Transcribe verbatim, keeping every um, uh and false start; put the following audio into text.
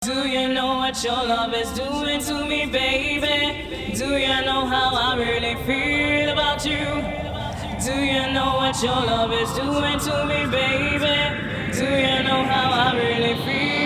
Do you know what your love is doing to me, baby? Do you know how I really feel about you? Do you know what your love is doing to me, baby? Do you know how I really feel?